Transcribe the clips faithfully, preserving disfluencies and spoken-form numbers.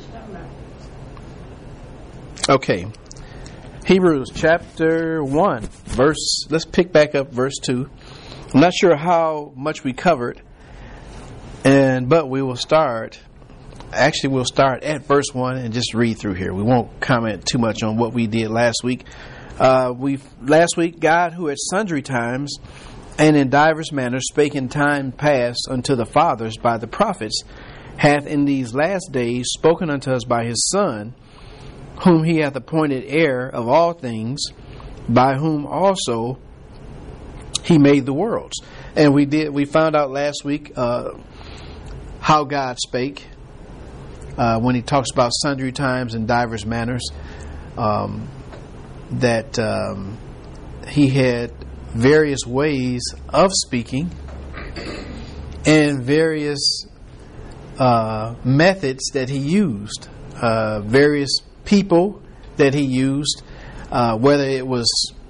Okay. Hebrews chapter one, verse, let's pick back up verse two. I'm not sure how much we covered, and but we will start, actually we'll start at verse one and just read through here. We won't comment too much on what we did last week. Uh, we Last week, God, who at sundry times and in divers manners spake in time past unto the fathers by the prophets, hath in these last days spoken unto us by his Son, whom he hath appointed heir of all things, by whom also he made the worlds. And we did we found out last week uh, how God spake uh, when he talks about sundry times and divers manners, um, that um, he had various ways of speaking and various uh, methods that he used, uh, various people that he used, uh, whether it was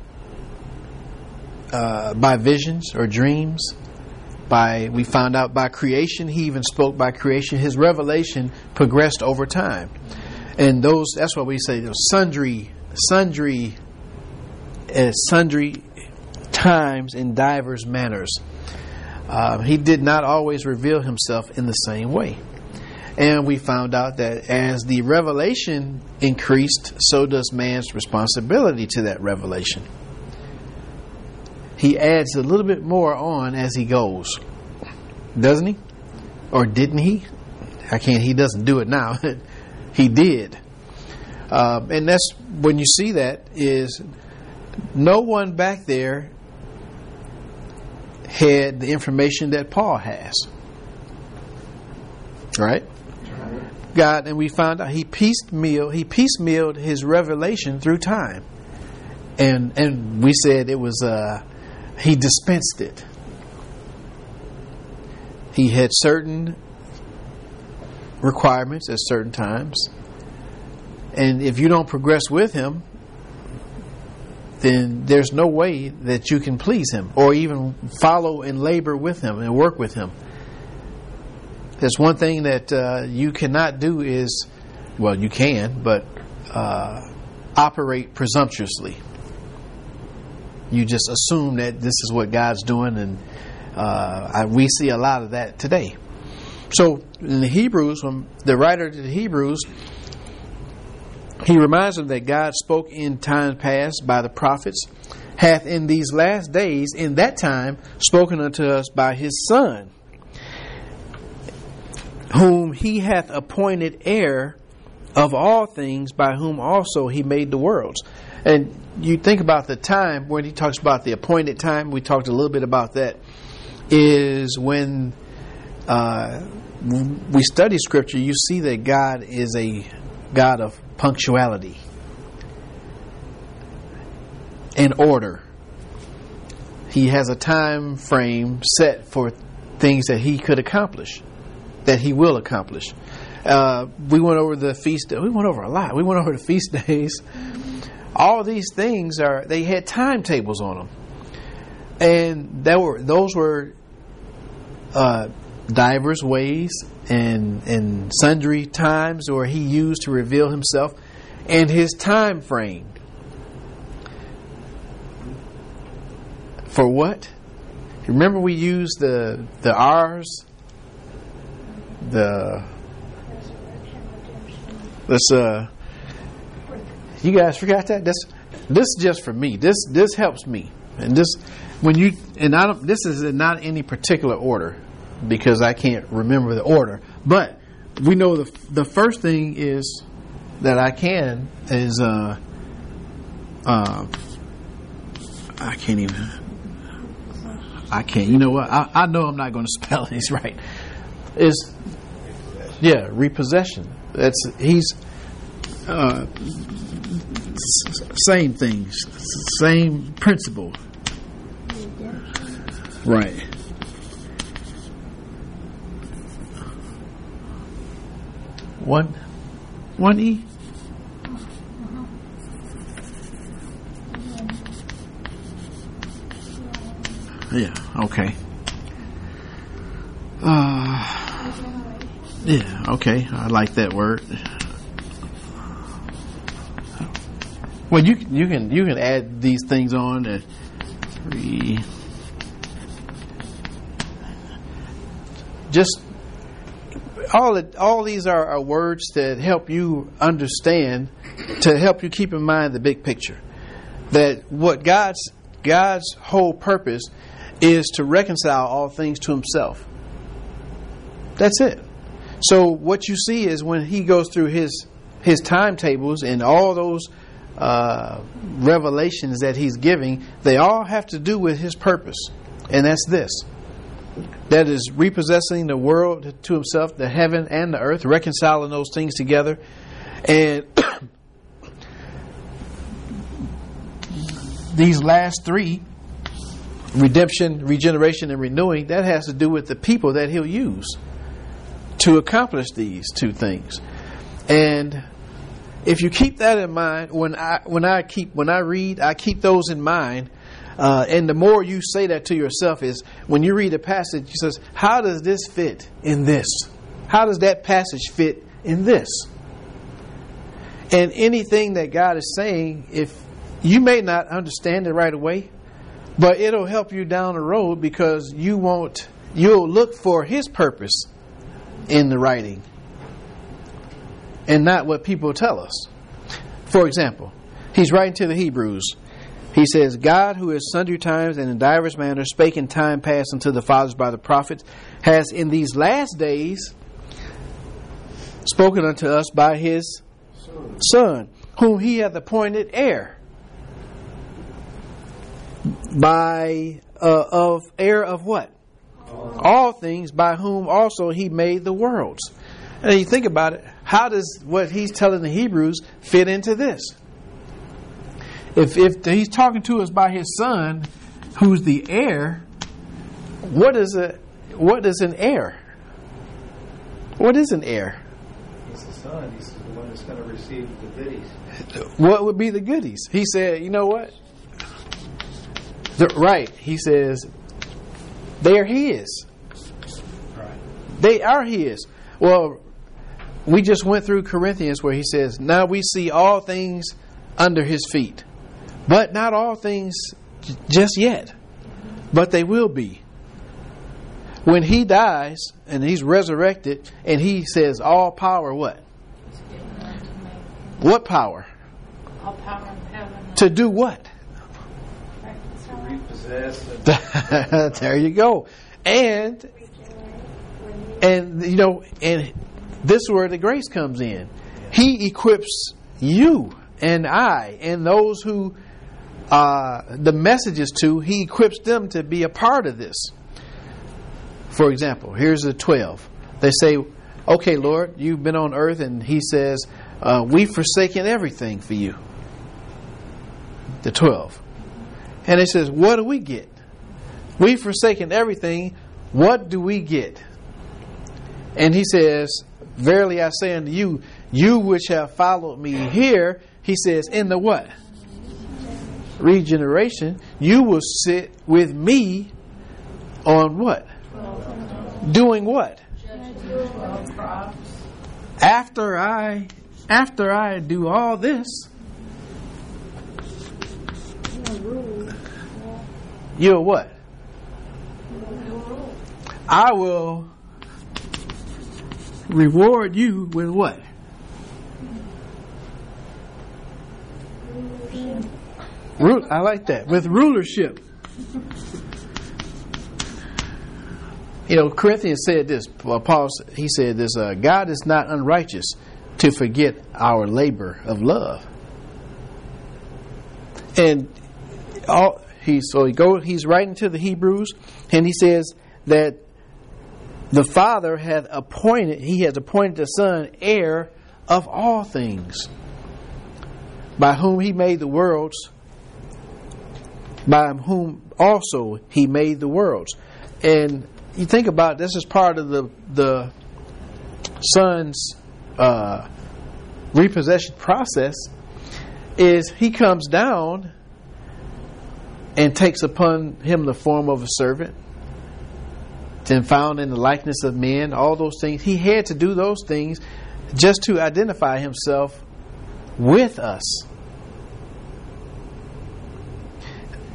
uh, by visions or dreams, by we found out by creation. He even spoke by creation. His revelation progressed over time, and those that's what we say. Those sundry, sundry, uh, sundry times in divers manners. Uh, he did not always reveal himself in the same way. And we found out that as the revelation increased, so does man's responsibility to that revelation. He adds a little bit more on as he goes. Doesn't he? Or didn't he? I can't, he doesn't do it now. He did. Uh, and that's when you see that is no one back there had the information that Paul has. Right? God, and we found out he piecemeal he piecemealed his revelation through time, and and we said it was uh, he dispensed it. He had certain requirements at certain times, and if you don't progress with him, then there's no way that you can please him or even follow and labor with him and work with him. There's one thing that uh, you cannot do is, well, you can, but uh, operate presumptuously. You just assume that this is what God's doing, and uh, I, we see a lot of that today. So in the Hebrews, when the writer to the Hebrews, he reminds them that God spoke in time past by the prophets, hath in these last days, in that time, spoken unto us by his Son, whom he hath appointed heir of all things, by whom also he made the worlds. And you think about the time when he talks about the appointed time, we talked a little bit about that, is when uh, we study Scripture, you see that God is a God of punctuality and order. He has a time frame set for things that he could accomplish, that he will accomplish. Uh, we went over the feast. We went over a lot. We went over the feast days. All these things are. They had timetables on them, and that were those were uh, divers ways and and sundry times, or he used to reveal himself, and his time frame. For what? Remember, we used the the R's. The let's uh you guys forgot that this this is just for me, this this helps me, and this when you and I don't this is in not any particular order because I can't remember the order, but we know the the first thing is that I can is uh uh I can't even I can't you know what I, I know I'm not going to spell these right. Is yeah, repossession. That's he's uh, same things, same principle, right? One, one E. Yeah. Okay. Uh, yeah, okay. I like that word. Well, you you can you can add these things on to re, just all it, all these are, are words that help you understand, to help you keep in mind the big picture. That what God's God's whole purpose is to reconcile all things to Himself. That's it. So what you see is when He goes through His His timetables and all those uh, revelations that He's giving, they all have to do with His purpose, and that's this: that is repossessing the world to Himself, the heaven and the earth, reconciling those things together, and these last three, redemption, regeneration, and renewing, that has to do with the people that He'll use to accomplish these two things. And if you keep that in mind, when I when I keep when I read, I keep those in mind. Uh, and the more you say that to yourself is when you read a passage, it says, "How does this fit in this? How does that passage fit in this?" And anything that God is saying, if you may not understand it right away, but it'll help you down the road, because you won't. You'll look for His purpose in the writing, and not what people tell us. For example, he's writing to the Hebrews. He says, "God, who is sundry times and in divers manners spake in time past unto the fathers by the prophets, has in these last days spoken unto us by His Son, Son whom He hath appointed heir, by uh, of heir of what? All. All things, by whom also He made the worlds." And you think about it, how does what he's telling the Hebrews fit into this? If if he's talking to us by His Son, who's the heir, what is a what is an heir? What is an heir? He's the Son. He's the one that's going to receive the goodies. What would be the goodies? He said, you know what? The, right. He says, they are His. Right. They are His. Well, we just went through Corinthians where he says, now we see all things under His feet, but not all things j- just yet, but they will be. When He dies and He's resurrected and He says all power, what? What power? All power in heaven. To do what? To repossess. There you go. And and you know, and this is where the grace comes in. He equips you and I and those who uh, the messages to, He equips them to be a part of this. For example, here's the twelve. They say, "Okay, Lord, you've been on earth," and He says, uh, "We've forsaken everything for you." The twelve. And it says, what do we get? We've forsaken everything. What do we get? And He says, "Verily I say unto you, you which have followed me here," He says, "in the what? Regeneration, you will sit with me on what? Doing what? After I, after I do all this, you'll what? I will reward you with what? Ru- I like that. With rulership. You know, Corinthians said this. Well, Paul, he said this. Uh, God is not unrighteous to forget our labor of love. And all he so he go. He's writing to the Hebrews, and he says that the Father had appointed. He has appointed the Son heir of all things, by whom He made the worlds, by whom also He made the worlds. And you think about it, this is part of the the Son's uh, repossession process. Is He comes down and takes upon Him the form of a servant, and found in the likeness of men, all those things. He had to do those things just to identify Himself with us.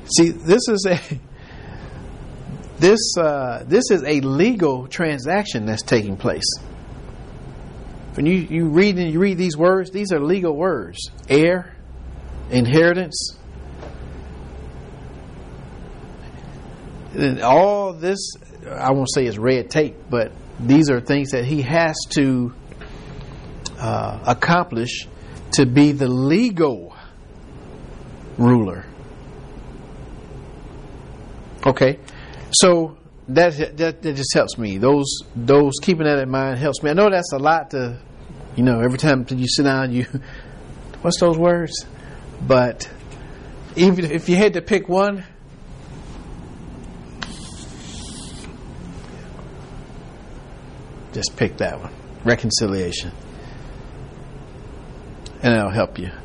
See, this is a this uh, this is a legal transaction that's taking place. When you, you read and you read these words, these are legal words. Heir, inheritance. And all this, I won't say is red tape, but these are things that he has to uh, accomplish to be the legal ruler. Okay, so that, that that just helps me. Those those keeping that in mind helps me. I know that's a lot to, you know, every time you sit down, you what's those words? But even if you had to pick one, just pick that one. Reconciliation. And it'll help you.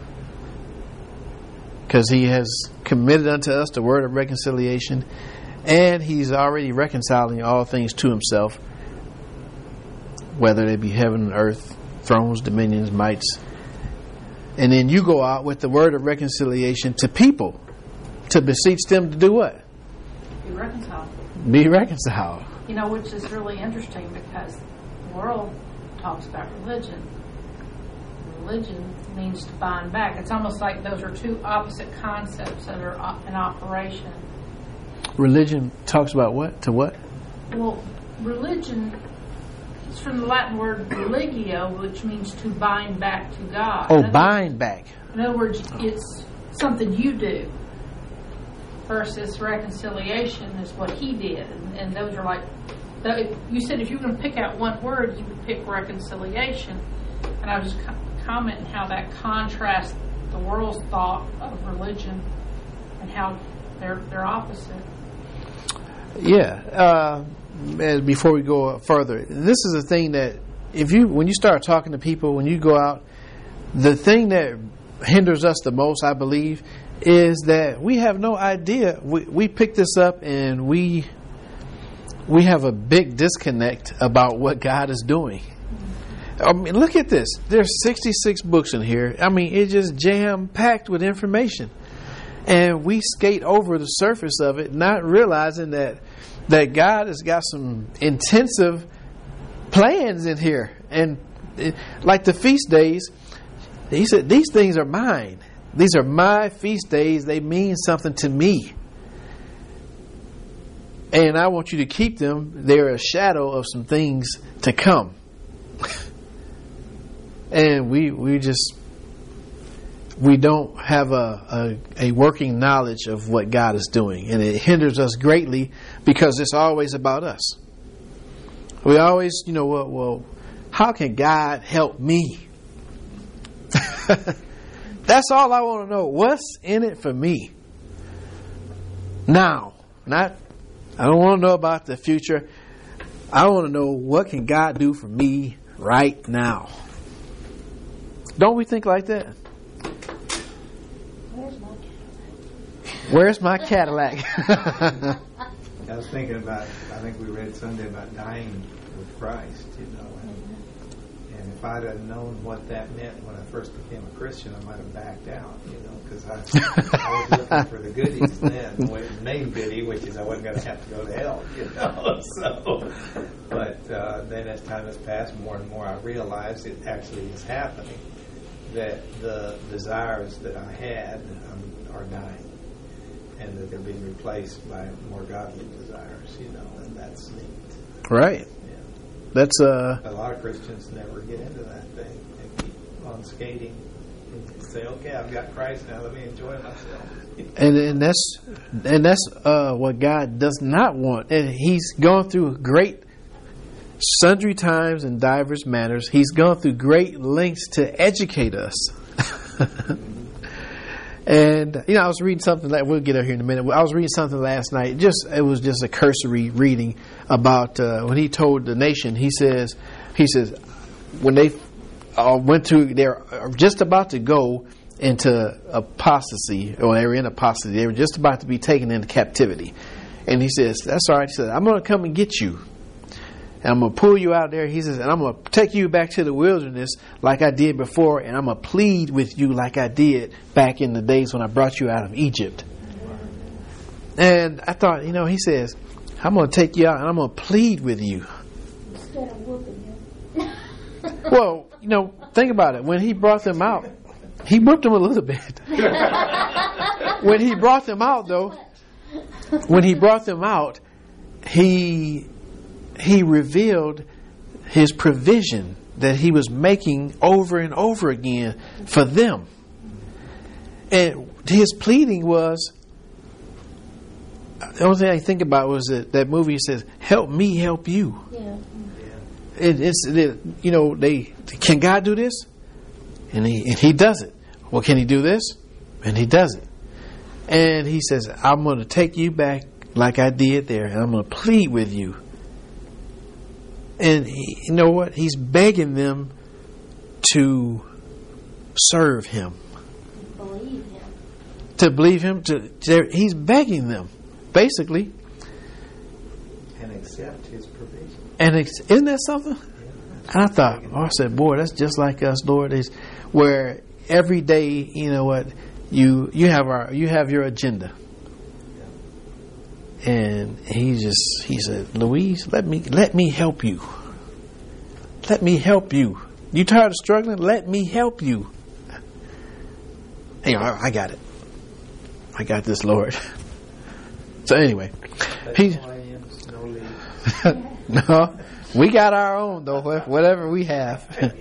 Because he has committed unto us the word of reconciliation, and he's already reconciling all things to himself, whether they be heaven and earth, thrones, dominions, mights. And then you go out with the word of reconciliation to people, to beseech them to do what? Be reconciled. Be reconciled. You know, which is really interesting because the world talks about religion. Religion means to bind back. It's almost like those are two opposite concepts that are in operation. Religion talks about what? To what? Well, religion is from the Latin word religio, which means to bind back to God. Oh, in bind words, back. In other words, it's something you do versus reconciliation is what he did. And, and those are like, you said if you were going to pick out one word, you would pick reconciliation. And I was just commenting how that contrasts the world's thought of religion and how they're they're opposite. Yeah. Uh, and before we go further, this is a thing that if you when you start talking to people, when you go out, the thing that hinders us the most, I believe, is that we have no idea. We we pick this up and we we have a big disconnect about what God is doing. I mean, look at this. There's sixty-six books in here. I mean, it's just jam-packed with information. And we skate over the surface of it, not realizing that that God has got some intensive plans in here. And it, like the feast days, he said, these things are mine. These are my feast days. They mean something to me. And I want you to keep them. They're a shadow of some things to come. And we we just we don't have a, a a working knowledge of what God is doing, and it hinders us greatly because it's always about us. We always, you know, well, well how can God help me? That's all I want to know. What's in it for me now? Not I don't want to know about the future. I want to know what can God do for me right now. Don't we think like that? Where's my Cadillac? Where's my Cadillac? I was thinking about, I think we read Sunday about dying with Christ, you know. And, and if I'd have known what that meant when I first became a Christian, I might have backed out, you know, because I, I was looking for the goodies then, the main goodie, which is I wasn't going to have to go to hell, you know. So, but uh, then as time has passed, more and more I realized it actually is happening. That the desires that I had um, are dying, and that they're being replaced by more godly desires, you know, and that's neat. Right. Yeah. That's uh. A lot of Christians never get into that thing. They keep on skating and say, "Okay, I've got Christ now. Let me enjoy myself." And and that's and that's uh, what God does not want. And He's gone through great. Sundry times and divers manners, He's gone through great lengths to educate us. And you know, I was reading something that we'll get out here in a minute. I was reading something last night. Just it was just a cursory reading about uh, when He told the nation. He says, He says, when they uh, went to, they're just about to go into apostasy, or they were in apostasy. They were just about to be taken into captivity. And He says, "That's all right." He says, "I'm going to come and get you. And I'm going to pull you out there," he says, "and I'm going to take you back to the wilderness like I did before, and I'm going to plead with you like I did back in the days when I brought you out of Egypt." And I thought, you know, he says, I'm going to take you out and I'm going to plead with you. Instead of whooping him. Well, you know, think about it. When he brought them out, he whipped them a little bit. When he brought them out, though, when he brought them out, he he revealed his provision that he was making over and over again for them. And his pleading was, the only thing I think about was that, that movie says, help me help you. Yeah. It, it's, it, you know, they, can God do this? And he, and he does it. Well, can he do this? And he does it. And he says, I'm going to take you back like I did there, and I'm going to plead with you. And he, you know what? He's begging them to serve him. Believe him. To believe him. To, to He's begging them, basically. And accept his provision. And it's, isn't that something? And I thought, oh, I said, boy, that's just like us, Lord. Is where every day, you know what, you you have our you have your agenda. And he just he said, Louise, let me let me help you. Let me help you. You tired of struggling? Let me help you. Anyway, I, I got it. I got this, Lord. So anyway, he. No, we got our own though. Whatever we have.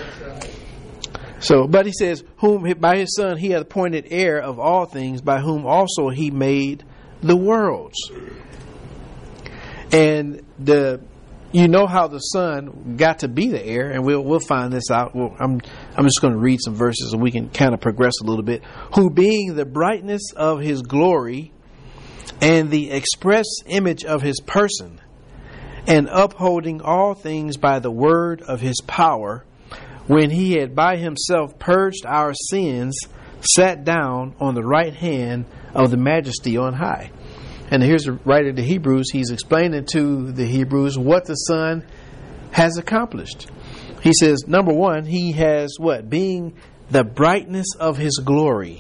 So, but he says, whom by his Son he hath appointed heir of all things, by whom also he made the worlds. And the, you know how the Son got to be the heir, and we'll we'll find this out. Well, I'm I'm just going to read some verses so we can kind of progress a little bit. Who being the brightness of his glory, and the express image of his person, and upholding all things by the word of his power, when he had by himself purged our sins, sat down on the right hand of the majesty on high. And here's the writer of the Hebrews. He's explaining to the Hebrews what the Son has accomplished. He says, number one, he has what? Being the brightness of his glory.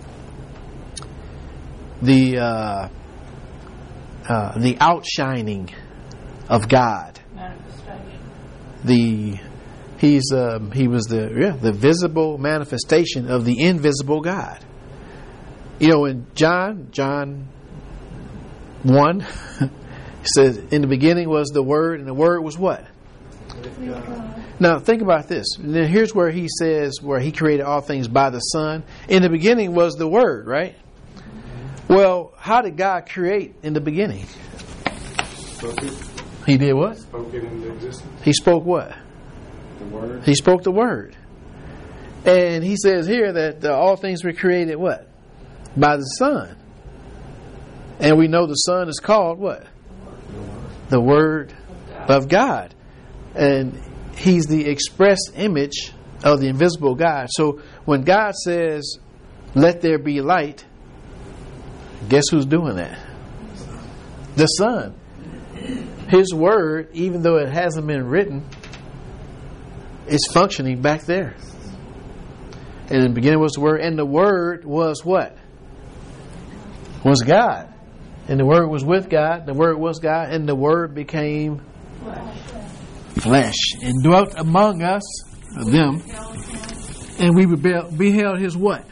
The uh, uh, the outshining of God. Manifestation. The he's um, he was the yeah the visible manifestation of the invisible God. You know, in John John one, it says, "In the beginning was the Word, and the Word was what?" Now think about this. Now, here's where he says where he created all things by the Son. In the beginning was the Word, right? Well, how did God create in the beginning? Spoke it. He did what? Spoke it into existence. He spoke what? The word. He spoke the Word. And he says here that uh, all things were created what? By the Son. And we know the Son is called what? The Word of God. And he's the express image of the invisible God. So when God says, let there be light, guess who's doing that? The Son. His Word, even though it hasn't been written, is functioning back there. And in the beginning was the Word, and the Word was what? Was God. And the Word was with God, the Word was God, and the Word became flesh and dwelt among us, them, and we beheld his what?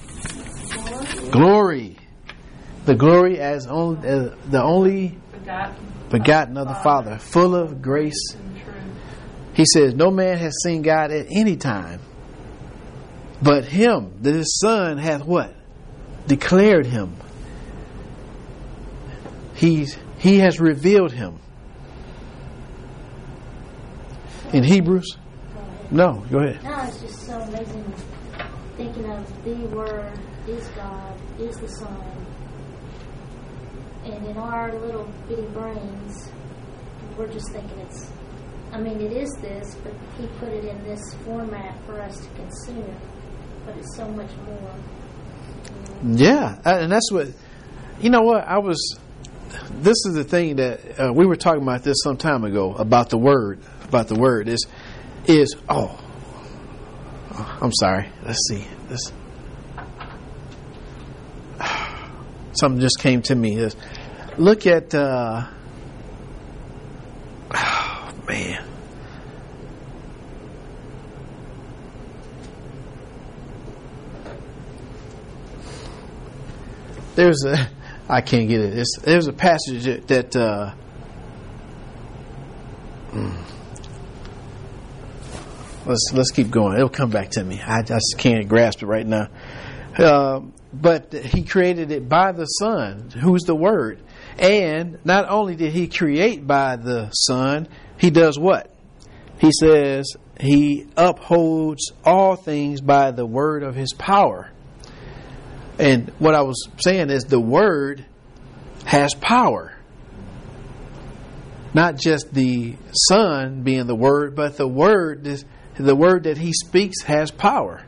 Glory. The glory as only, uh, the only begotten of the Father, full of grace. He says, no man has seen God at any time, but him, that his Son hath what? Declared him. He's, he has revealed him. In Hebrews? No, go ahead. No, it's just so amazing thinking of the Word is God, is the Son. And in our little bitty brains, we're just thinking it's, I mean, it is this, but he put it in this format for us to consume. But it's so much more. Yeah, and that's what, you know what, I was, this is the thing that, uh, we were talking about this some time ago, about the Word, about the Word, is, is, oh, I'm sorry, let's see, this. something just came to me. Is look at, uh, oh, man. There's a, I can't get it. It's, there's a passage that, uh, let's let's keep going. It'll come back to me. I just can't grasp it right now. Uh, but he created it by the Son, who's the Word. And not only did he create by the Son, he does what? He says he upholds all things by the word of his power. And what I was saying is the Word has power. Not just the Son being the Word, but the Word, the Word that he speaks has power.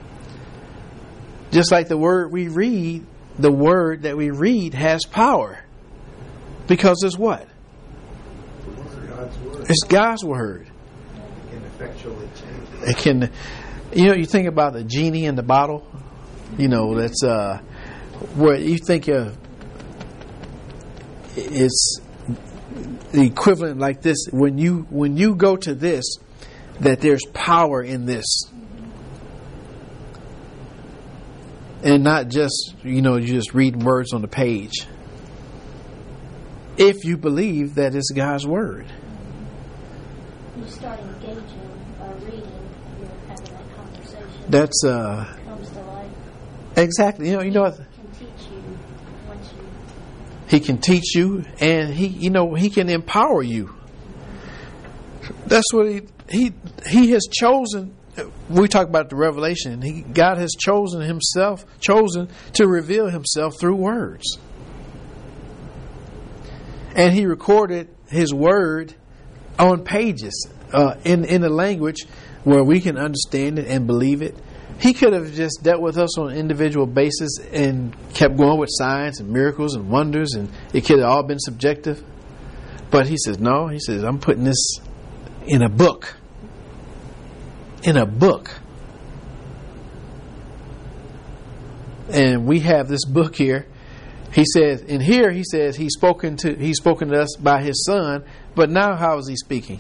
Just like the Word we read, the Word that we read has power. Because it's what? God's word. It's God's Word. It can effectually change it. It can, you know, you think about the genie in the bottle. You know, that's uh, where you think of. It's the equivalent like this. When you when you go to this, that there's power in this, and not just, you know, you just reading words on the page. If you believe that it's God's Word. You start engaging by reading, you're having that conversation. That's uh, It comes to life. exactly. You know, you know what? He can teach you once you. He can teach you, and he, you know, he can empower you. That's what he he he has chosen. We talk about the revelation. He God has chosen himself, chosen to reveal himself through words. And he recorded his word on pages, uh, in in a language where we can understand it and believe it. He could have just dealt with us on an individual basis and kept going with signs and miracles and wonders, and it could have all been subjective. But he says, no, he says, I'm putting this in a book. In a book. And we have this book here. He says, in here he says he's spoken to he's spoken to us by his Son, but now how is he speaking?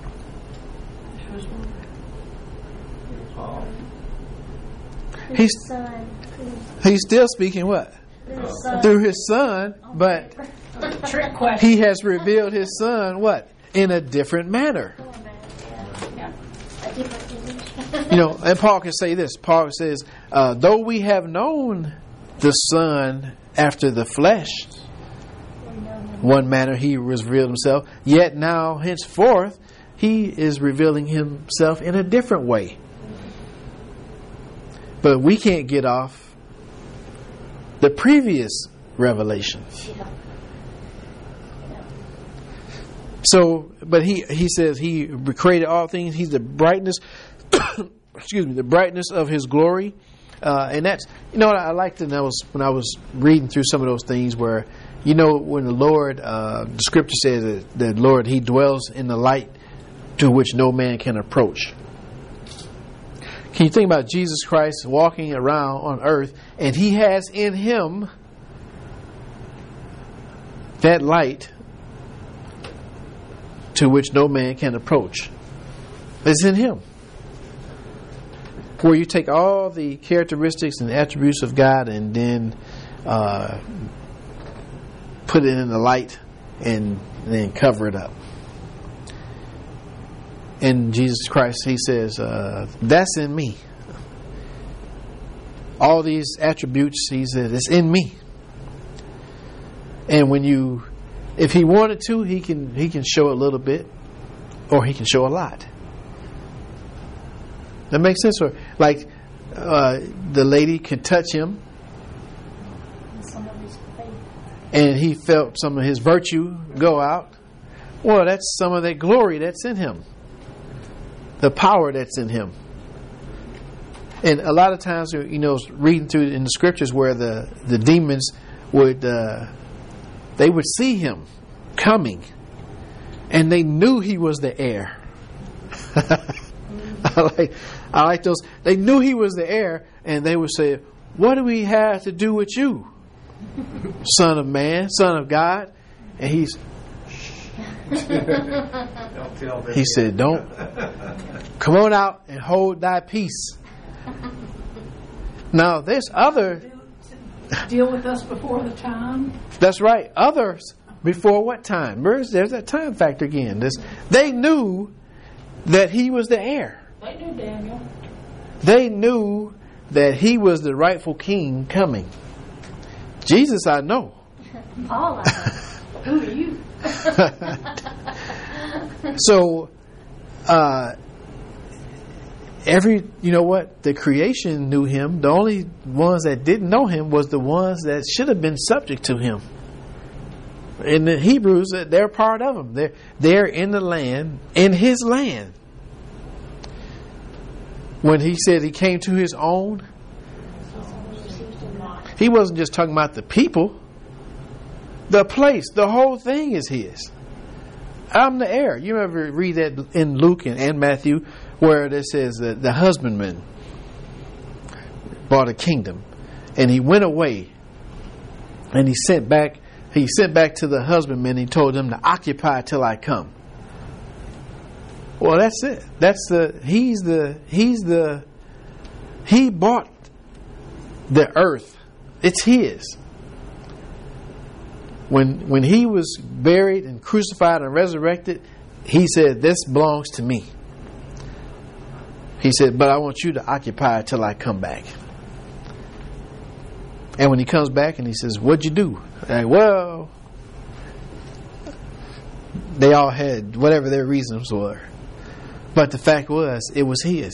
Paul. He's His son, who's he's still speaking what? his son. Through his Son, but Trick question. he has revealed his Son what? In a different manner. Yeah. A different image. You know, and Paul can say this. Paul says, uh, though we have known the Son after the flesh, one manner he was revealed himself, yet now henceforth he is revealing himself in a different way. But we can't get off the previous revelation. Yeah. So, but he he says he created all things. He's the brightness, excuse me, the brightness of his glory, uh, and that's, you know what I liked. And I was when I was reading through some of those things where, you know, when the Lord, uh, the Scripture says that the Lord, He dwells in the light to which no man can approach. Can you think about Jesus Christ walking around on earth, and He has in Him that light to which no man can approach? It's in Him. Where you take all the characteristics and attributes of God and then uh, put it in the light and then cover it up. In Jesus Christ, He says, uh, that's in me. All these attributes, He says, it's in me. And when you, if He wanted to, He can He can show a little bit, or He can show a lot. That makes sense? Or like uh, the lady could touch Him, Some of his faith. and he felt some of His virtue go out. Well, that's some of that glory that's in Him. The power that's in Him. And a lot of times, you know, reading through in the Scriptures where the, the demons would, uh, they would see Him coming, and they knew He was the heir. I like, I like those. They knew He was the heir, and they would say, "What do we have to do with you?" Son of man, Son of God. And he's Don't tell them. he said, don't come on out and hold thy peace. Now there's other, Deal with us before the time. that's right, others before what time? There's, there's that time factor again. This, they knew that he was the heir. They knew Daniel. They knew that he was the rightful king coming. Jesus, I know. All of us. Who are you? So, uh, every, you know what? The creation knew him. The only ones that didn't know him was the ones that should have been subject to him. In the Hebrews, they're part of him. They're, they're in the land, in his land. When he said he came to his own, he wasn't just talking about the people. The place, the whole thing is his. I'm the heir. You ever read that in Luke and, and Matthew, where it says that the husbandman bought a kingdom, and he went away, and he sent back. He sent back to the husbandman. He told him to occupy till I come. Well, that's it. That's the he's the he's the he bought the earth. It's his. When when he was buried and crucified and resurrected, he said, "This belongs to me." He said, "But I want you to occupy it till I come back." And when he comes back and he says, "What'd you do?" Like, well, they all had whatever their reasons were. But the fact was, it was his.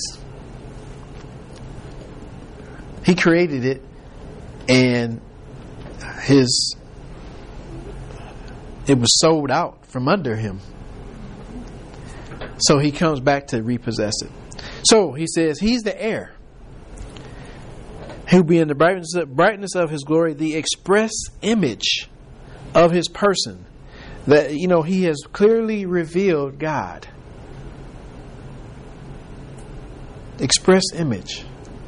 He created it, and his it was sold out from under him. So he comes back to repossess it. So he says he's the heir. He'll be in the brightness of, brightness of his glory, the express image of his person. That, you know, he has clearly revealed God. Express image.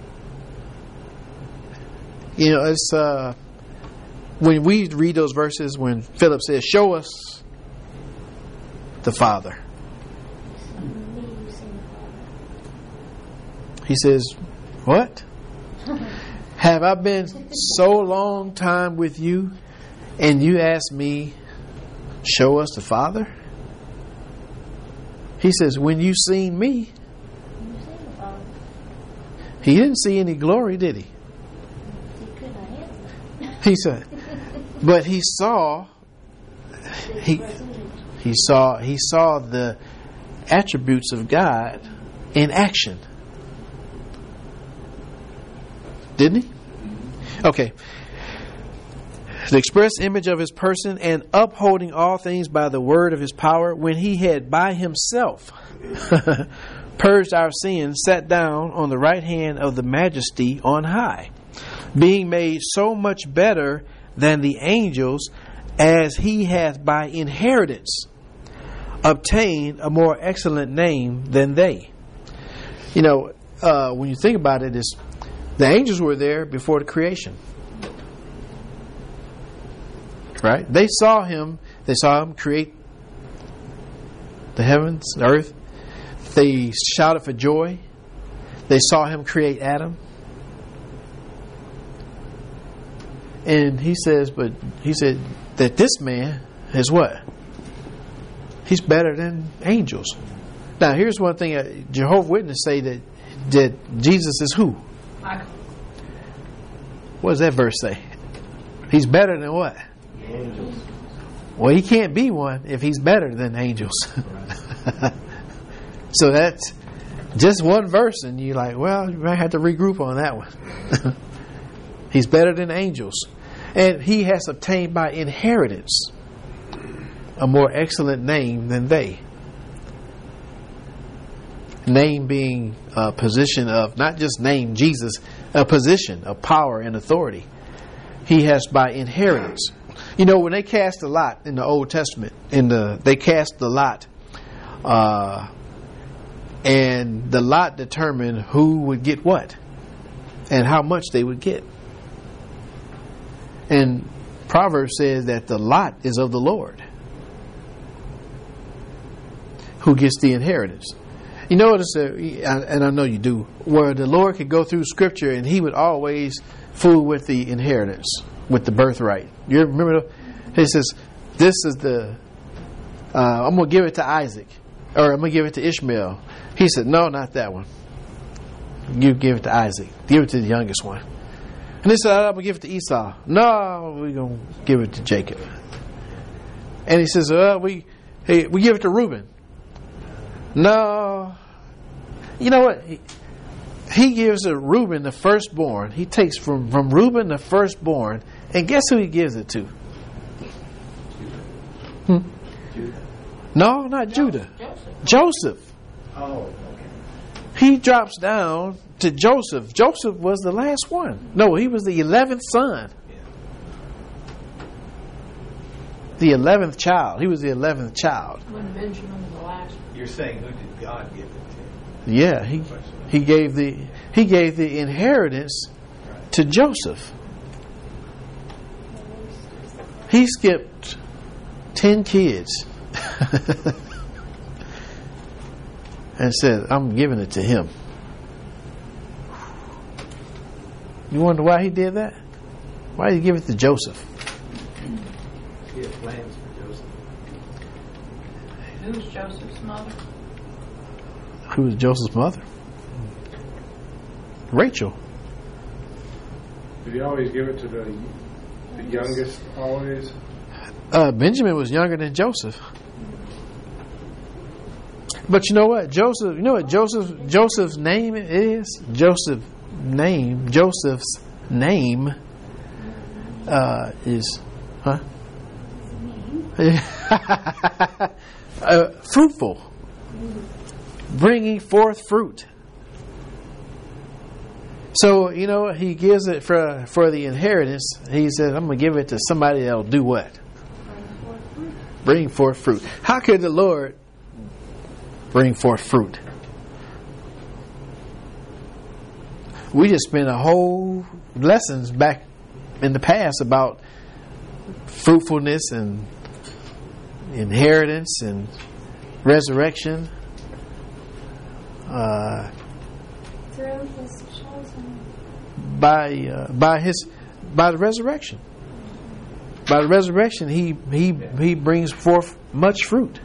You know, it's uh, when we read those verses when Philip says, "Show us the Father." He says, "What? Have I been so long time with you, and you ask me, show us the Father?" He says, "When you seen me." He didn't see any glory, did he? He said, but he saw. He he saw he saw the attributes of God in action. Didn't he? Okay. The express image of his person, and upholding all things by the word of his power, when he had by himself purged our sins, sat down on the right hand of the majesty on high, being made so much better than the angels, as he hath by inheritance obtained a more excellent name than they. You know, uh, when you think about it, is the angels were there before the creation. Right? They saw him. They saw him create the heavens, the earth. They shouted for joy. They saw him create Adam. And he says, but he said that this man is what? He's better than angels. Now, here's one thing. Uh, Jehovah's Witnesses say that, that Jesus is who? Michael. What does that verse say? He's better than what? Angels. Well, he can't be one if he's better than angels. So that's just one verse, and you're like, well, you might have to regroup on that one. He's better than angels. And he has obtained by inheritance a more excellent name than they. Name being a position of, not just name Jesus, a position of power and authority. He has by inheritance. You know, when they cast the lot in the Old Testament, in the they cast the lot, uh, and the lot determined who would get what and how much they would get. And Proverbs says that the lot is of the Lord, who gets the inheritance. You notice, uh, and I know you do, where the Lord could go through Scripture and He would always fool with the inheritance, with the birthright. You remember? The, he says, "This is the uh, I'm going to give it to Isaac, or I'm going to give it to Ishmael." He said, "No, not that one. You give it to Isaac. Give it to the youngest one." And he said, "I'm going to give it to Esau." "No, we're going to give it to Jacob." And he says, uh, "We hey, we give it to Reuben." "No." You know what? He, he gives a Reuben the firstborn. He takes from, from Reuben the firstborn. And guess who he gives it to? Hmm? Judah. No, not Judah. Joseph. Joseph. Oh, okay. He drops down to Joseph. Joseph was the last one. No, he was the eleventh son. Yeah. The eleventh child. He was the eleventh child. When Benjamin was the last. You're saying, who did God give it to? Yeah, he he gave the he gave the inheritance to Joseph. He skipped ten kids and said, "I'm giving it to him." You wonder why he did that? Why did he give it to Joseph? He had plans for Joseph. Who was Joseph's mother? Who was Joseph's mother? Rachel. Did he always give it to the, the youngest? Always. Uh, Benjamin was younger than Joseph. But you know what? Joseph, you know what Joseph Joseph's name is? Joseph's name, Joseph's name uh, is, huh? uh, fruitful, bringing forth fruit. So, you know, he gives it for for the inheritance. He says, "I'm going to give it to somebody that'll do what? Bring forth fruit." How could the Lord bring forth fruit? We just spent a whole lessons back in the past about fruitfulness and inheritance and resurrection. Uh, Through his chosen. by uh, by his by the resurrection. By the resurrection, he he he brings forth much fruit.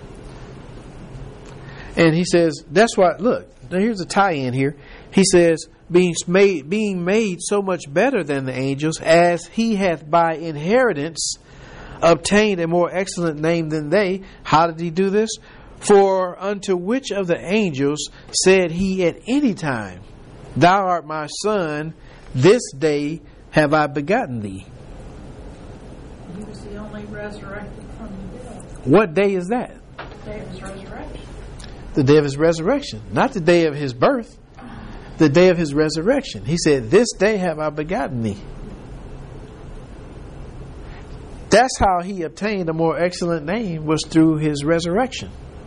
And he says, that's why, look, here's a tie-in here. He says, being made, being made so much better than the angels, as he hath by inheritance obtained a more excellent name than they. How did he do this? For unto which of the angels said he at any time, Thou art my son, this day have I begotten thee? He was the only resurrected from the dead. What day is that? The day of his resurrection. The day of his resurrection. Not the day of his birth. The day of his resurrection. He said, this day have I begotten thee. That's how he obtained a more excellent name, was through his resurrection.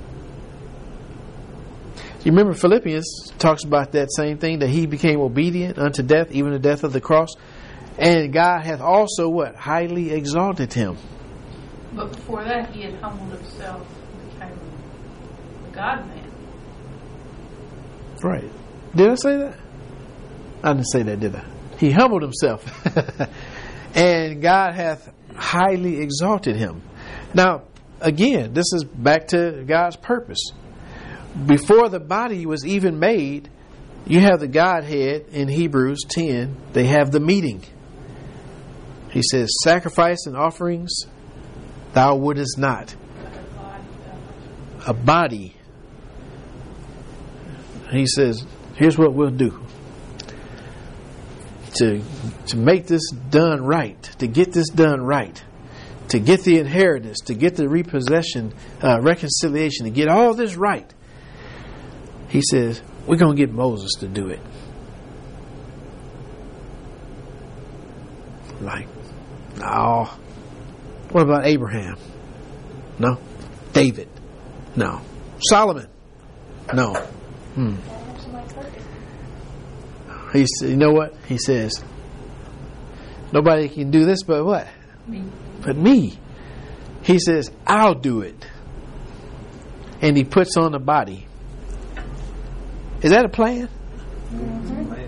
You remember Philippians talks about that same thing, that he became obedient unto death, even the death of the cross. And God hath also what? Highly exalted him. But before that, he had humbled himself and became the God-man. Right. Did I say that? I didn't say that, did I? He humbled himself. And God hath highly exalted him. Now, again, this is back to God's purpose. Before the body was even made, you have the Godhead in Hebrews ten. They have the meeting. He says, sacrifice and offerings thou wouldest not. A body. He says, here's what we'll do. To, to make this done right, to get this done right, to get the inheritance, to get the repossession, uh, reconciliation, to get all this right. He says, we're going to get Moses to do it. Like, no. What about Abraham? No. David? No. Solomon? No. Hmm. He said, you know what? He says, Nobody can do this but what? Me. But me. He says, I'll do it. And he puts on the body. Is that a plan? Man.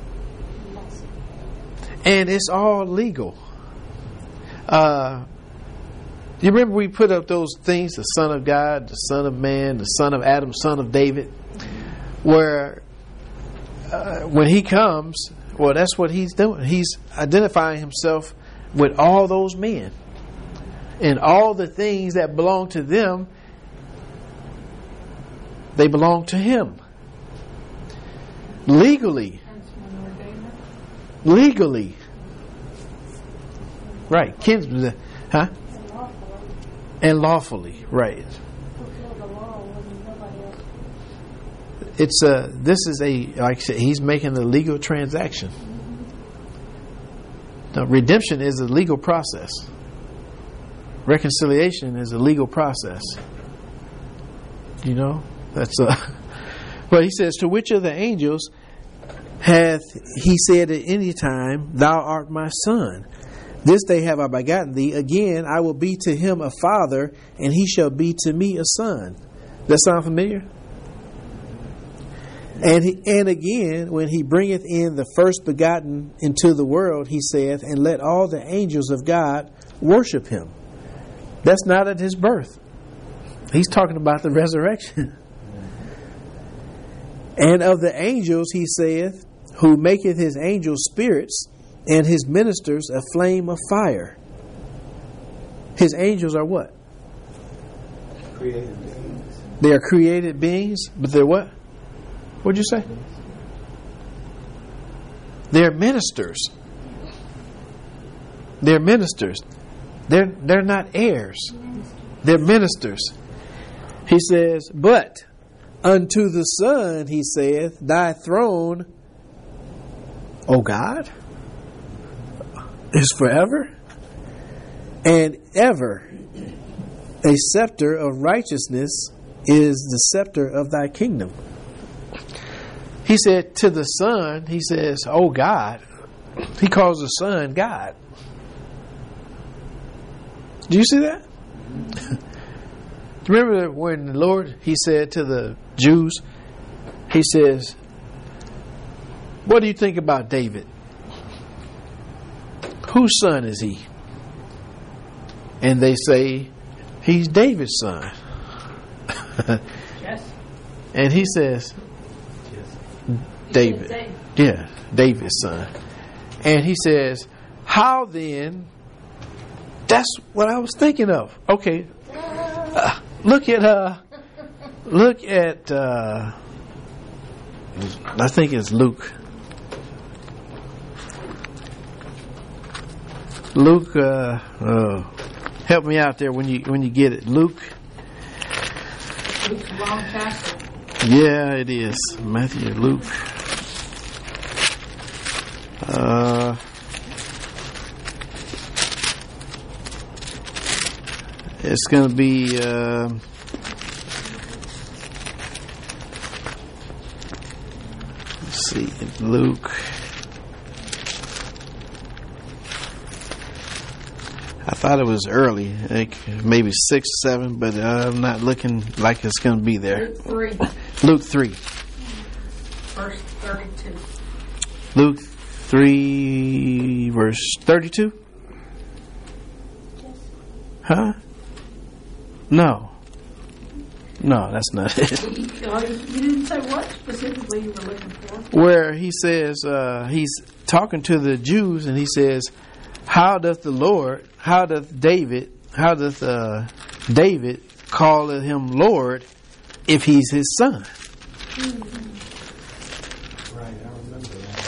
And it's all legal. Uh, you remember we put up those things, the Son of God, the Son of Man, the Son of Adam, Son of David, where uh, when he comes, well, that's what he's doing. He's identifying himself with all those men. And all the things that belong to them, they belong to him. Legally. Legally. Right. Kinsman, huh? And lawfully. And lawfully. Right. Fulfill the law when nobody else. It's a, this is a, like I said, he's making a legal transaction. Now, redemption is a legal process. Reconciliation is a legal process. You know? That's a, well, he says, to which of the angels hath he said at any time, thou art my son? This day have I begotten thee. Again, I will be to him a father, and he shall be to me a son. That sound familiar? And he, and again, when he bringeth in the first begotten into the world, he saith, and let all the angels of God worship him. That's not at his birth. He's talking about the resurrection. And of the angels, he saith, who maketh his angels spirits, and his ministers a flame of fire. His angels are what? Created beings. They are created beings, but they're what? What'd you say? They're ministers. They're ministers. They're they're not heirs. They're ministers. He says, but unto the Son, he saith, thy throne, O God, is forever and ever. A scepter of righteousness is the scepter of thy kingdom. He said to the Son, he says, oh God. He calls the Son God. Do you see that? Remember when the Lord, he said to the Jews, he says, what do you think about David? Whose son is he? And they say, he's David's son. Yes. And he says, David. David. Yeah, David's son. And he says, how then? That's what I was thinking of. Okay. Uh, look at uh look at uh I think it's Luke. Luke uh, uh help me out there when you when you get it. Luke. Luke's the wrong chapter. Yeah, it is. Matthew, Luke. Uh It's going to be uh, let's see, Luke. I thought it was early, like maybe six, seven, but I'm not looking like it's going to be there. Luke three. Luke three. Verse thirty-two. Luke three, verse thirty-two. Huh? No. No, that's not it. You, you didn't say what specifically you were looking for. Where he says, uh, he's talking to the Jews and he says, how doth the Lord, how doth David, how doth uh, David call him Lord if he's his son? Right, I remember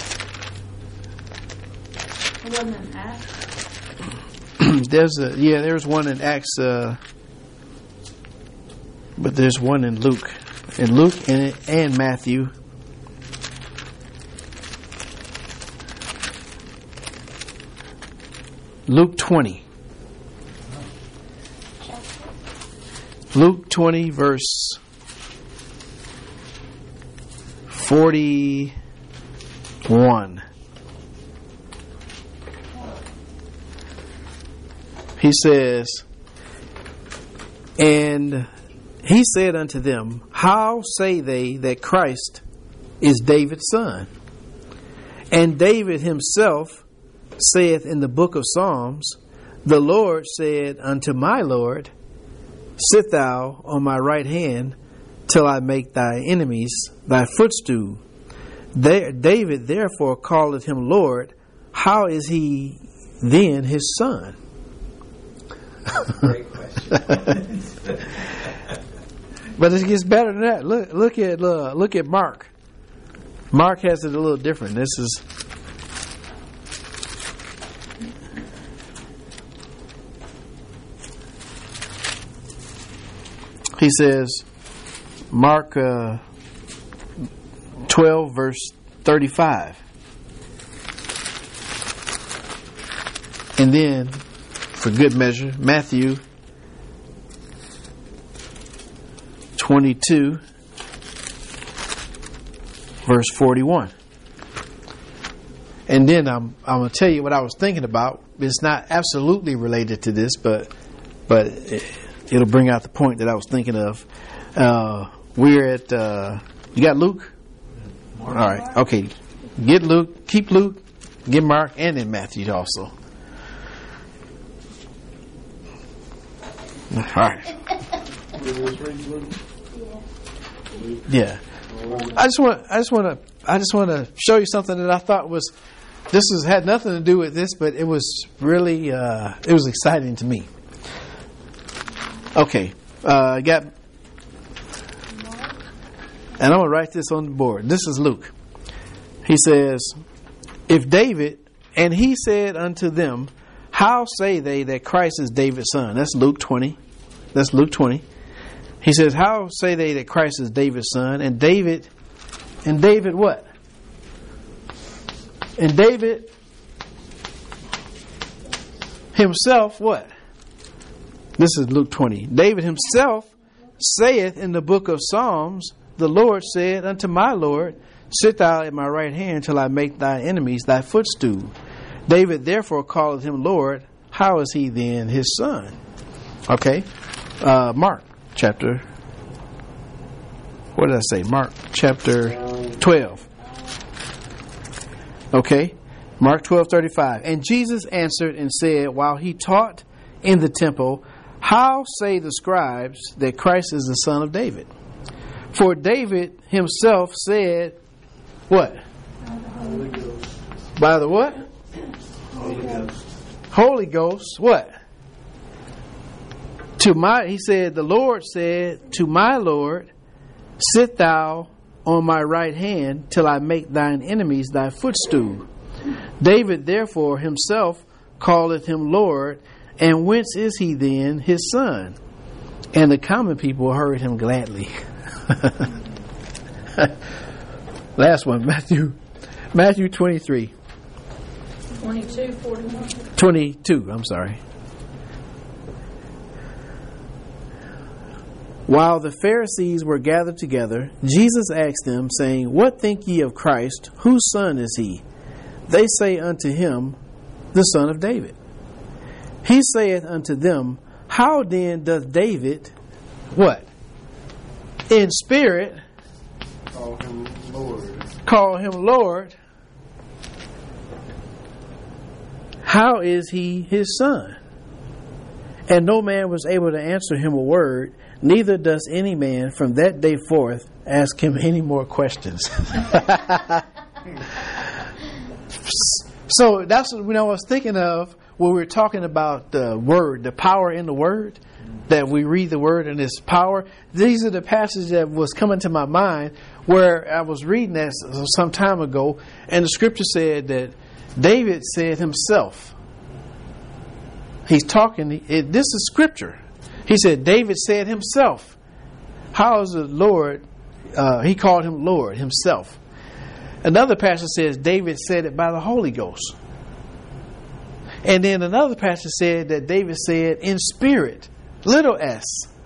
that. It wasn't an act. There's a, yeah, there's one in Acts, uh, but there's one in Luke. In Luke and, and Matthew. Luke twenty. Luke twenty, verse forty-one. He says, and he said unto them, how say they that Christ is David's son? And David himself saith in the book of Psalms, the Lord said unto my Lord, sit thou on my right hand till I make thy enemies thy footstool. There, David therefore calleth him Lord. How is he then his son? Great question. But it gets better than that. Look, look at uh, look at Mark. Mark has it a little different. This is he says, Mark uh, twelve verse thirty-five, and then for good measure, Matthew twenty-two, verse forty-one. And then I'm I'm going to tell you what I was thinking about. It's not absolutely related to this, but but it, it'll bring out the point that I was thinking of. Uh, we're at uh, you got Luke? All right, okay. Get Luke, keep Luke, get Mark, and then Matthew also. All right. Yeah. I just want I just want to I just want to show you something that I thought was this was had nothing to do with this, but it was really uh, it was exciting to me. Okay, uh, I got, and I'm gonna write this on the board. This is Luke. He says, "If David, and he said unto them, how say they that Christ is David's son?" That's Luke twenty. That's Luke twenty. He says, how say they that Christ is David's son? And David, and David what? And David himself what? This is Luke twenty. David himself saith in the book of Psalms, the Lord said unto my Lord, sit thou at my right hand till I make thy enemies thy footstool. David therefore calleth him Lord. How is he then his son? Okay. Uh, Mark chapter, what did I say? Mark chapter twelve. Okay. Mark twelve thirty-five. And Jesus answered and said, while he taught in the temple, how say the scribes that Christ is the son of David? For David himself said, what? Holy Ghost. By the what? Holy Ghost. Holy Ghost, what? To my, he said, the Lord said to my Lord, sit thou on my right hand till I make thine enemies thy footstool. David therefore himself calleth him Lord, and whence is he then his son? And the common people heard him gladly. Last one, Matthew, Matthew twenty-three. twenty-two, forty-one. twenty-two, I'm sorry. While the Pharisees were gathered together, Jesus asked them, saying, what think ye of Christ? Whose son is he? They say unto him, the son of David. He saith unto them, how then doth David, what? In spirit, Call him Lord. call him Lord. How is he his son? And no man was able to answer him a word, neither does any man from that day forth ask him any more questions. So that's what I was thinking of when we were talking about the word, the power in the word, that we read the word and its power. These are the passages that was coming to my mind where I was reading that some time ago, and the scripture said that David said himself, he's talking, it, this is scripture. He said, David said himself, how is the Lord, uh, he called him Lord himself. Another passage says David said it by the Holy Ghost. And then another passage said that David said in spirit, little s.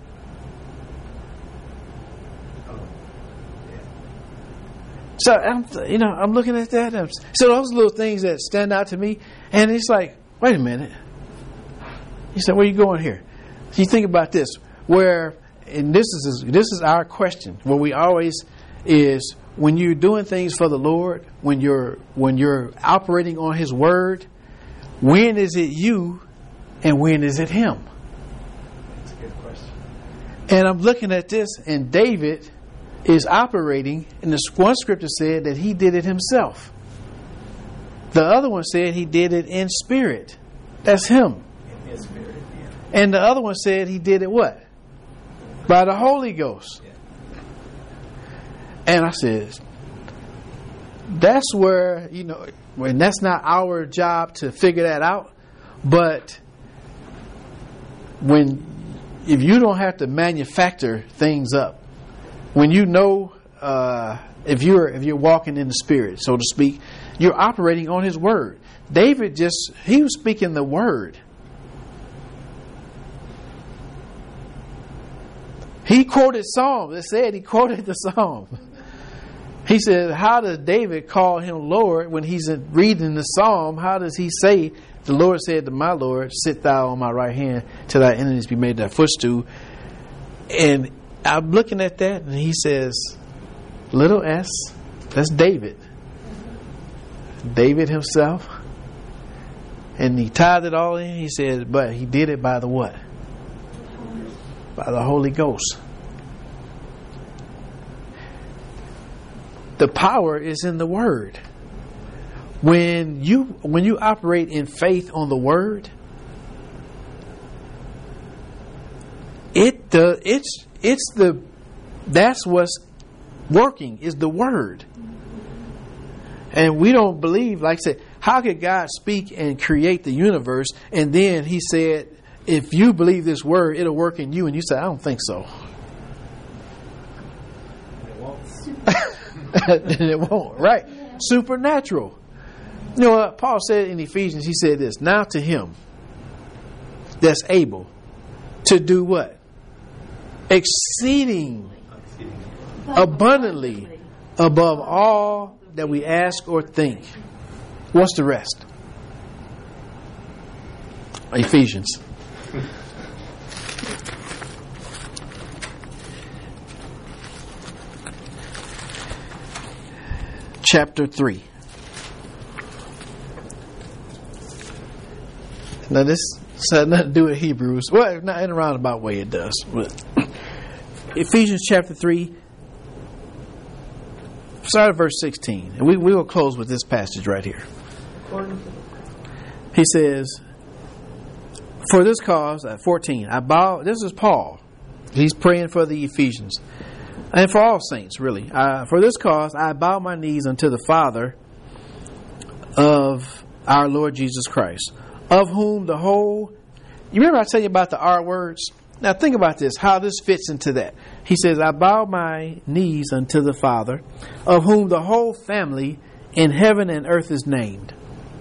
So I'm, you know, I'm looking at that. I'm, so those little things that stand out to me, and it's like, wait a minute. You said, where are you going here? So you think about this, where, and this is this is our question, where we always is when you're doing things for the Lord, when you're when you're operating on His word, when is it you and when is it Him? That's a good question. And I'm looking at this, and David is operating, and the one scripture said that he did it himself. The other one said he did it in spirit. That's him. In His Spirit, yeah. And the other one said he did it what? By the Holy Ghost. Yeah. And I said, that's where, you know, when that's not our job to figure that out, but when, if you don't have to manufacture things up, when you know, uh, if you're if you're walking in the Spirit, so to speak, you're operating on His word. David just, he was speaking the word. He quoted Psalms. It said he quoted the Psalm. He said, how does David call Him Lord when he's reading the Psalm? How does he say, the Lord said to my Lord, sit thou on my right hand till thy enemies be made thy footstool? And I'm looking at that, and he says, little s, that's David. David himself. And he tied it all in. He said, but he did it by the what? By the Holy Ghost. The power is in the Word. When you when you operate in faith on the Word, it the it's it's the that's what's working is the Word. And we don't believe, like I said, how could God speak and create the universe, and then He said, if you believe this word, it'll work in you, and you say, I don't think so. It won't. It won't, right? Supernatural. You know what Paul said in Ephesians? He said this, now to Him that's able to do what? Exceeding abundantly above all that we ask or think. What's the rest? Ephesians. Chapter three. Now this has nothing to do with Hebrews. Well, not in a roundabout way it does. But Ephesians chapter three. Start at verse sixteen. And we, we will close with this passage right here. He says, for this cause, at fourteen, I bow. This is Paul. He's praying for the Ephesians. And for all saints, really. Uh, for this cause, I bow my knees unto the Father of our Lord Jesus Christ, of whom the whole... You remember I tell you about the R words? Now think about this, how this fits into that. He says, I bow my knees unto the Father, of whom the whole family in heaven and earth is named.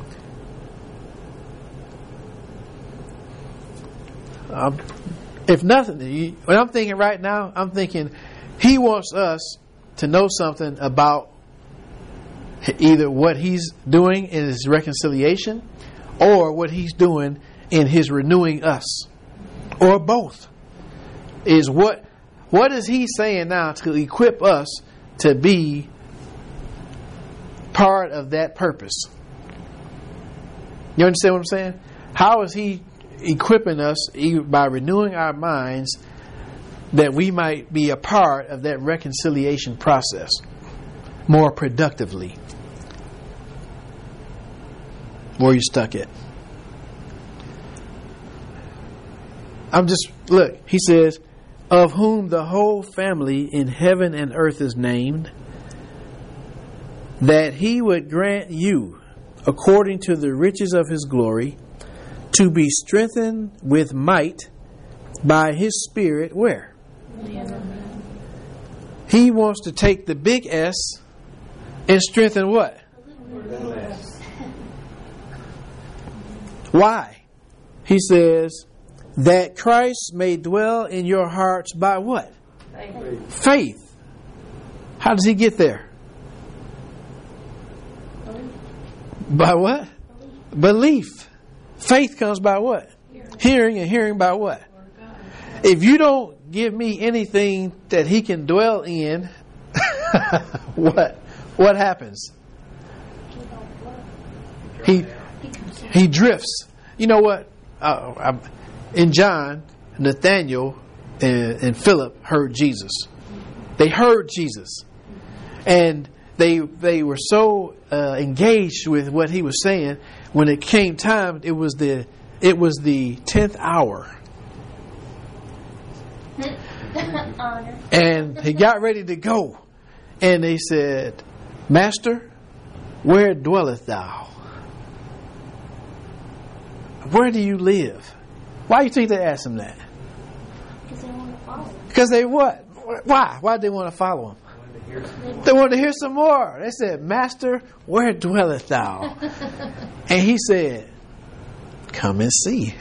Um, if nothing, you, what I'm thinking right now, I'm thinking He wants us to know something about either what He's doing in His reconciliation or what He's doing in His renewing us, or both. Is what what is He saying now to equip us to be part of that purpose? You understand what I'm saying? How is He equipping us by renewing our minds that we might be a part of that reconciliation process more productively? Where you stuck at? I'm just, look, he says, of whom the whole family in heaven and earth is named, that He would grant you, according to the riches of His glory, to be strengthened with might by His Spirit. Where? He wants to take the big S and strengthen what? Why? He says, that Christ may dwell in your hearts by what? Faith. Faith. How does He get there? By what? Belief. Faith comes by what? Hearing, and hearing by what? If you don't give me anything that he can dwell in, what what happens? He he drifts. You know what? Uh, I'm, in John, Nathaniel and, and Philip heard Jesus. They heard Jesus, and they they were so uh, engaged with what he was saying. When it came time, it was the it was the tenth hour. And he got ready to go. And they said, Master, where dwelleth thou? Where do you live? Why do you think they asked him that? Because they want to follow him. Because they what? Why? Why did they want to follow him? They wanted to hear some more. They said, Master, where dwelleth thou? And he said, come and see.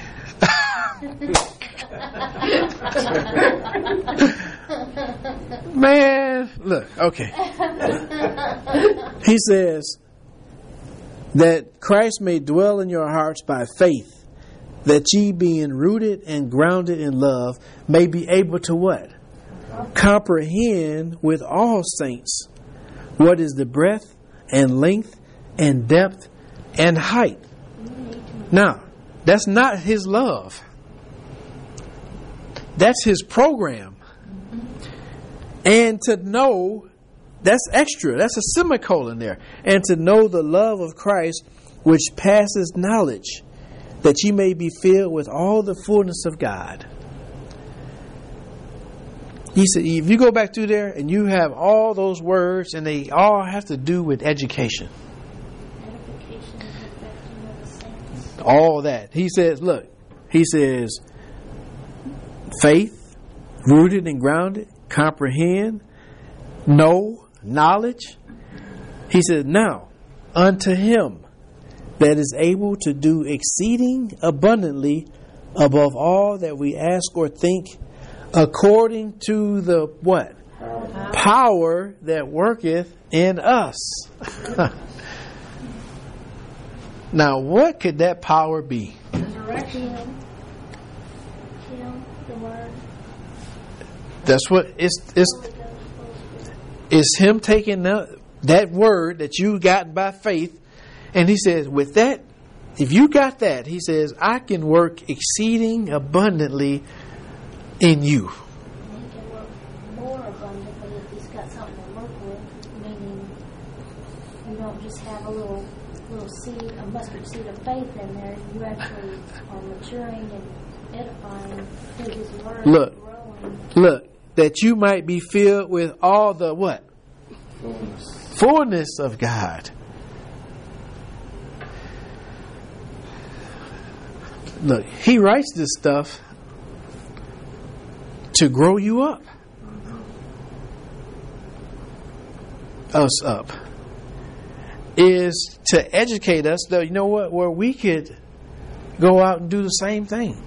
Man, look, okay. He says that Christ may dwell in your hearts by faith, that ye being rooted and grounded in love may be able to what? Comprehend with all saints what is the breadth and length and depth and height. Now, that's not his love. That's his program. And to know, that's extra. That's a semicolon there. And to know the love of Christ, which passes knowledge, that ye may be filled with all the fullness of God. He said, if you go back through there and you have all those words, and they all have to do with education. Edification, perfecting of the saints. All that. He says, look, he says, faith, rooted and grounded, comprehend, know, knowledge. He said, now, unto him that is able to do exceeding abundantly above all that we ask or think, according to the what? Power, Power that worketh in us. Now, what could that power be? Resurrection. Kill the word. That's what it's it's it's him taking that, that word that you got by faith, and he says, with that, if you got that, he says, I can work exceeding abundantly in you. He can work more abundantly if he's got something to work with, meaning you don't just have a little little seed, a mustard seed of faith in there. You actually are maturing and edifying through his word. Look. And growing. Look, that you might be filled with all the what? Fullness, Fullness of God. Look, he writes this stuff to grow you up. Us up. Is to educate us, though, you know what, where we could go out and do the same thing.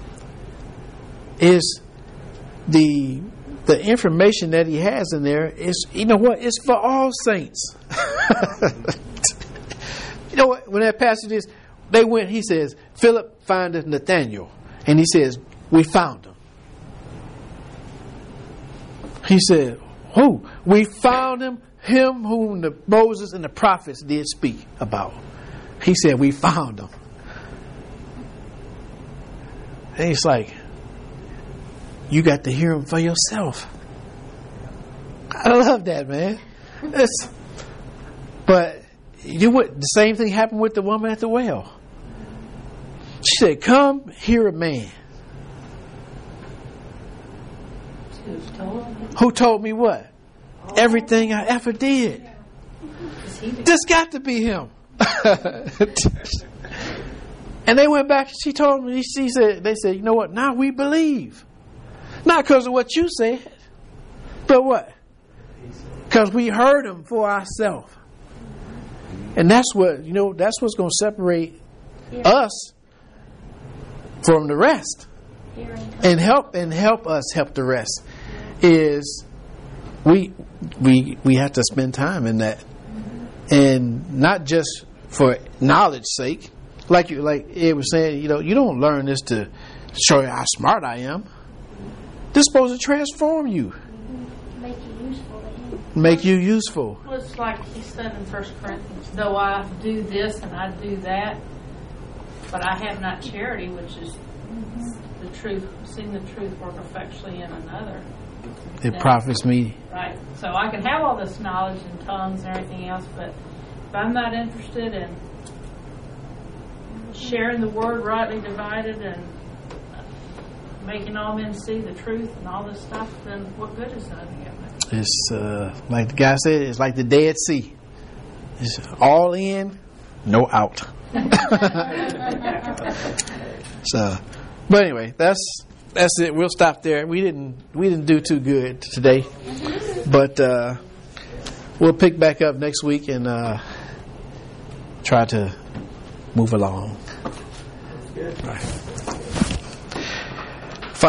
Is the the information that he has in there is, you know what, it's for all saints. You know what, when that passage is, they went, he says, Philip findeth Nathaniel, and he says, we found him. He said, who? We found him, him whom the Moses and the prophets did speak about. He said, we found him. And it's like, you got to hear him for yourself. I love that, man. It's, but you know what? The same thing happened with the woman at the well. She said, come hear a man. Who told me what? Everything I ever did. This got to be him. And they went back. She told me. She said, "They said, you know what? Now we believe, not because of what you said, but what? Because we heard him for ourselves." And that's what, you know. That's what's going to separate us from the rest, and help and help us help the rest. Is we we we have to spend time in that, and not just for knowledge's sake. like you, like Ed was saying, you know, you don't learn this to show you how smart I am. This is supposed to transform you, Make you useful to him. make you useful. Well, it's like he said in First Corinthians, though I do this and I do that, but I have not charity, which is the truth, seeing the truth work effectually in another. It profits me. Right. So I can have all this knowledge and tongues and everything else, but if I'm not interested in sharing the word rightly divided and making all men see the truth and all this stuff, then what good is that? It's uh, like the guy said, it's like the Dead Sea. It's all in, no out. So, but anyway, that's that's it. We'll stop there. We didn't we didn't do too good today, but uh, we'll pick back up next week and uh, try to move along. Good. All right.